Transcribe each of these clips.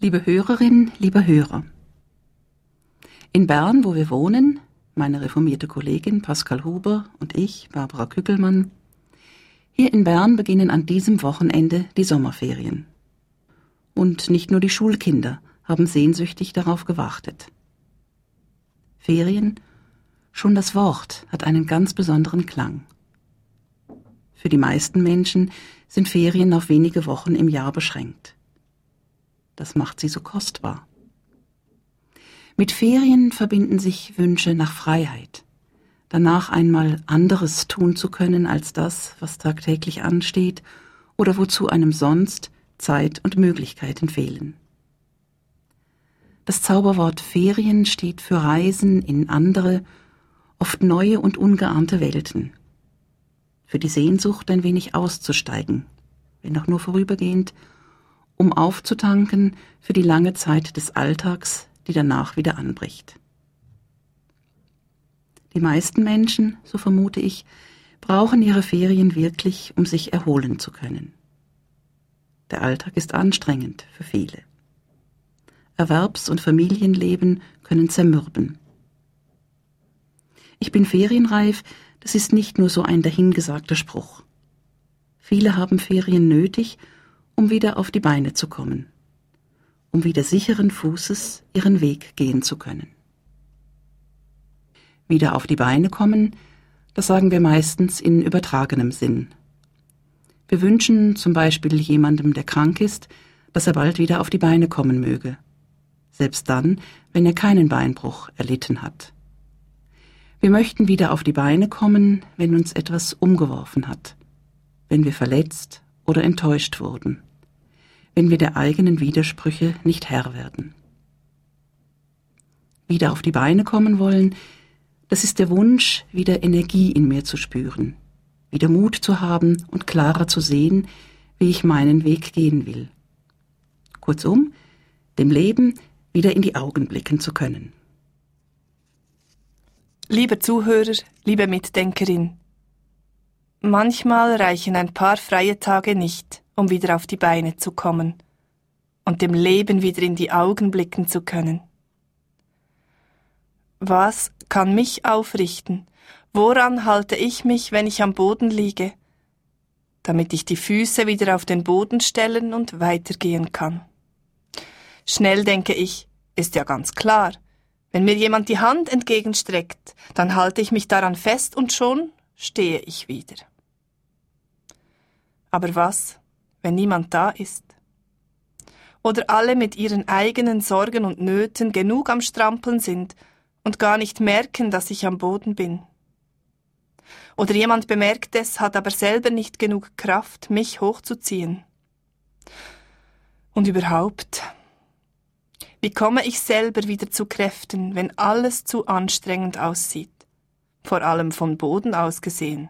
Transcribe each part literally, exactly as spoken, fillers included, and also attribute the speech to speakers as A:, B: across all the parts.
A: Liebe Hörerin, lieber Hörer, in Bern, wo wir wohnen, meine reformierte Kollegin Pascal Huber und ich, Barbara Kückelmann, hier in Bern beginnen an diesem Wochenende die Sommerferien. Und nicht nur die Schulkinder haben sehnsüchtig darauf gewartet. Ferien, schon das Wort hat einen ganz besonderen Klang. Für die meisten Menschen sind Ferien auf wenige Wochen im Jahr beschränkt. Das macht sie so kostbar. Mit Ferien verbinden sich Wünsche nach Freiheit, danach einmal anderes tun zu können als das, was tagtäglich ansteht oder wozu einem sonst Zeit und Möglichkeiten fehlen. Das Zauberwort Ferien steht für Reisen in andere, oft neue und ungeahnte Welten, für die Sehnsucht, ein wenig auszusteigen, wenn auch nur vorübergehend, um aufzutanken für die lange Zeit des Alltags, die danach wieder anbricht. Die meisten Menschen, so vermute ich, brauchen ihre Ferien wirklich, um sich erholen zu können. Der Alltag ist anstrengend für viele. Erwerbs- und Familienleben können zermürben. Ich bin ferienreif, das ist nicht nur so ein dahingesagter Spruch. Viele haben Ferien nötig, um wieder auf die Beine zu kommen, um wieder sicheren Fußes ihren Weg gehen zu können. Wieder auf die Beine kommen, das sagen wir meistens in übertragenem Sinn. Wir wünschen zum Beispiel jemandem, der krank ist, dass er bald wieder auf die Beine kommen möge, selbst dann, wenn er keinen Beinbruch erlitten hat. Wir möchten wieder auf die Beine kommen, wenn uns etwas umgeworfen hat, wenn wir verletzt oder enttäuscht wurden, wenn wir der eigenen Widersprüche nicht Herr werden. Wieder auf die Beine kommen wollen, das ist der Wunsch, wieder Energie in mir zu spüren, wieder Mut zu haben und klarer zu sehen, wie ich meinen Weg gehen will. Kurzum, dem Leben wieder in die Augen blicken zu können.
B: Lieber Zuhörer, liebe Mitdenkerin, manchmal reichen ein paar freie Tage nicht, um wieder auf die Beine zu kommen und dem Leben wieder in die Augen blicken zu können. Was kann mich aufrichten? Woran halte ich mich, wenn ich am Boden liege, damit ich die Füße wieder auf den Boden stellen und weitergehen kann? Schnell denke ich, ist ja ganz klar, wenn mir jemand die Hand entgegenstreckt, dann halte ich mich daran fest und schon stehe ich wieder. Aber was, wenn niemand da ist? Oder alle mit ihren eigenen Sorgen und Nöten genug am Strampeln sind und gar nicht merken, dass ich am Boden bin? Oder jemand bemerkt es, hat aber selber nicht genug Kraft, mich hochzuziehen? Und überhaupt, wie komme ich selber wieder zu Kräften, wenn alles zu anstrengend aussieht, vor allem von Boden aus gesehen?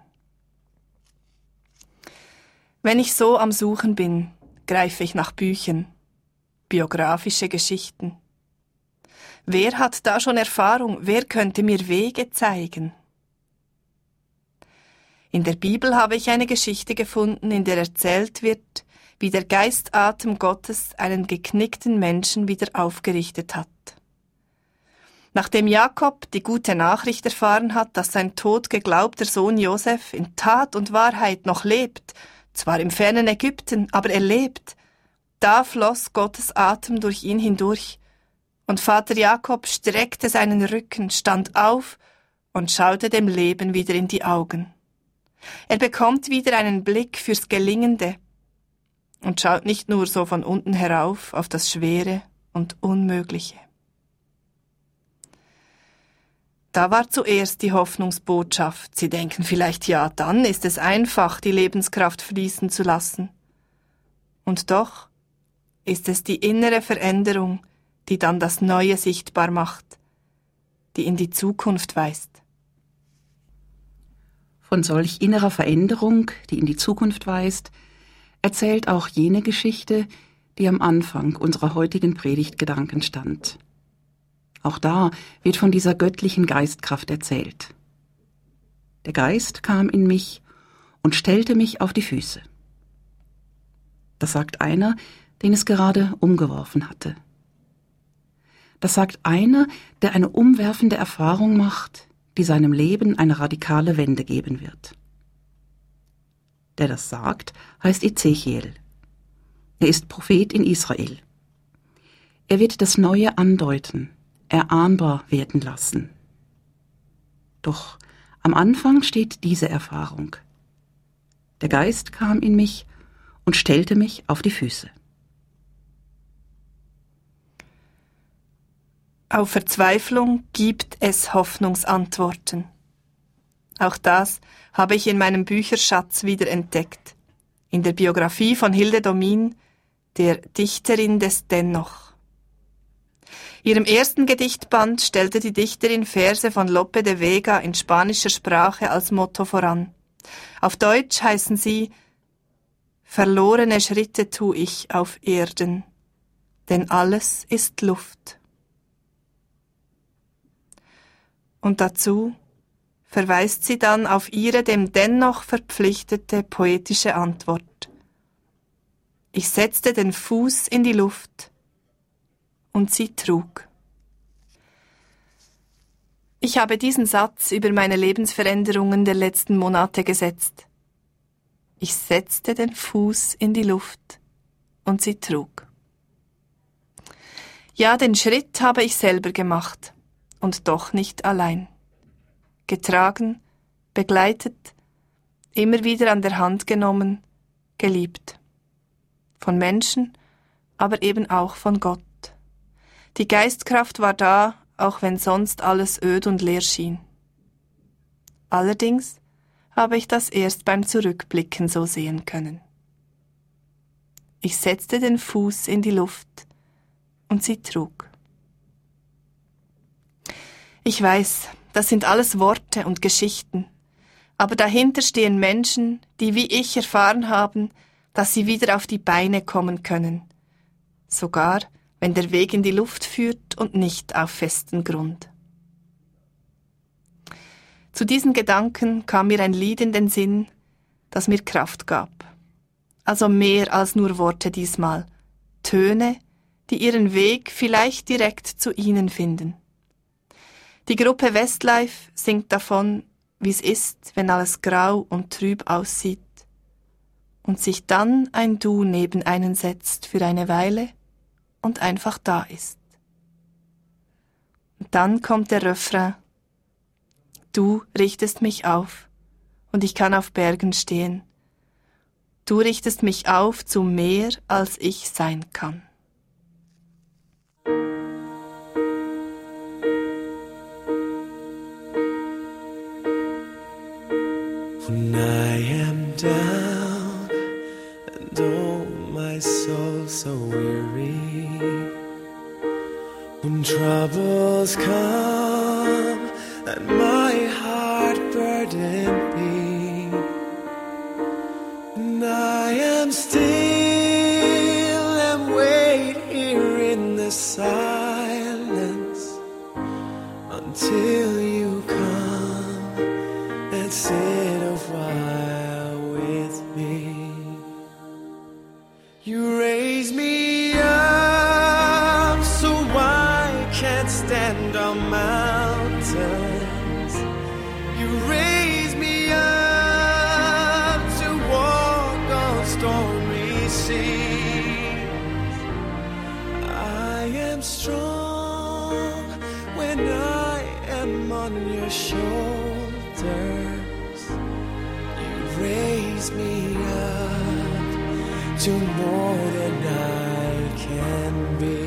B: Wenn ich so am Suchen bin, greife ich nach Büchern, biografische Geschichten. Wer hat da schon Erfahrung? Wer könnte mir Wege zeigen? In der Bibel habe ich eine Geschichte gefunden, in der erzählt wird, wie der Geistatem Gottes einen geknickten Menschen wieder aufgerichtet hat. Nachdem Jakob die gute Nachricht erfahren hat, dass sein tot geglaubter Sohn Josef in Tat und Wahrheit noch lebt, zwar im fernen Ägypten, aber er lebt, da floss Gottes Atem durch ihn hindurch, und Vater Jakob streckte seinen Rücken, stand auf und schaute dem Leben wieder in die Augen. Er bekommt wieder einen Blick fürs Gelingende und schaut nicht nur so von unten herauf auf das Schwere und Unmögliche. Da war zuerst die Hoffnungsbotschaft. Sie denken vielleicht, ja, dann ist es einfach, die Lebenskraft fließen zu lassen. Und doch ist es die innere Veränderung, die dann das Neue sichtbar macht, die in die Zukunft weist.
A: Von solch innerer Veränderung, die in die Zukunft weist, erzählt auch jene Geschichte, die am Anfang unserer heutigen Predigtgedanken stand. Auch da wird von dieser göttlichen Geistkraft erzählt. Der Geist kam in mich und stellte mich auf die Füße. Das sagt einer, den es gerade umgeworfen hatte. Das sagt einer, der eine umwerfende Erfahrung macht, die seinem Leben eine radikale Wende geben wird. Der das sagt, heißt Ezechiel. Er ist Prophet in Israel. Er wird das Neue andeuten, erahnbar werden lassen. Doch am Anfang steht diese Erfahrung. Der Geist kam in mich und stellte mich auf die Füße.
B: Auf Verzweiflung gibt es Hoffnungsantworten. Auch das habe ich in meinem Bücherschatz wieder entdeckt. In der Biografie von Hilde Domin, der Dichterin des Dennoch. Ihrem ersten Gedichtband stellte die Dichterin Verse von Lope de Vega in spanischer Sprache als Motto voran. Auf Deutsch heißen sie: Verlorene Schritte tu ich auf Erden, denn alles ist Luft. Und dazu verweist sie dann auf ihre dem Dennoch verpflichtete poetische Antwort. Ich setzte den Fuß in die Luft und sie trug. Ich habe diesen Satz über meine Lebensveränderungen der letzten Monate gesetzt. Ich setzte den Fuß in die Luft und sie trug. Ja, den Schritt habe ich selber gemacht. Und doch nicht allein. Getragen, begleitet, immer wieder an der Hand genommen, geliebt. Von Menschen, aber eben auch von Gott. Die Geistkraft war da, auch wenn sonst alles öd und leer schien. Allerdings habe ich das erst beim Zurückblicken so sehen können. Ich setzte den Fuß in die Luft und sie trug. Ich weiß, das sind alles Worte und Geschichten, aber dahinter stehen Menschen, die wie ich erfahren haben, dass sie wieder auf die Beine kommen können, sogar wenn der Weg in die Luft führt und nicht auf festen Grund. Zu diesen Gedanken kam mir ein Lied in den Sinn, das mir Kraft gab. Also mehr als nur Worte diesmal, Töne, die ihren Weg vielleicht direkt zu Ihnen finden. Die Gruppe Westlife singt davon, wie es ist, wenn alles grau und trüb aussieht und sich dann ein Du neben einen setzt für eine Weile und einfach da ist. Und dann kommt der Refrain: Du richtest mich auf und ich kann auf Bergen stehen. Du richtest mich auf zu mehr, als ich sein kann.
C: When I am down and oh my soul so weary, when troubles come and my heart burden be, and I am still and wait here in the silence until you come and sit a while with me. You raise me up so I can't stand on mountains. You raise me up to walk on stormy seas. I am strong when I am on your shoulders. You raise me up to more than I can be.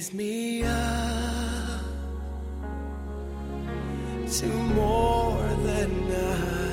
C: raise me up to more than I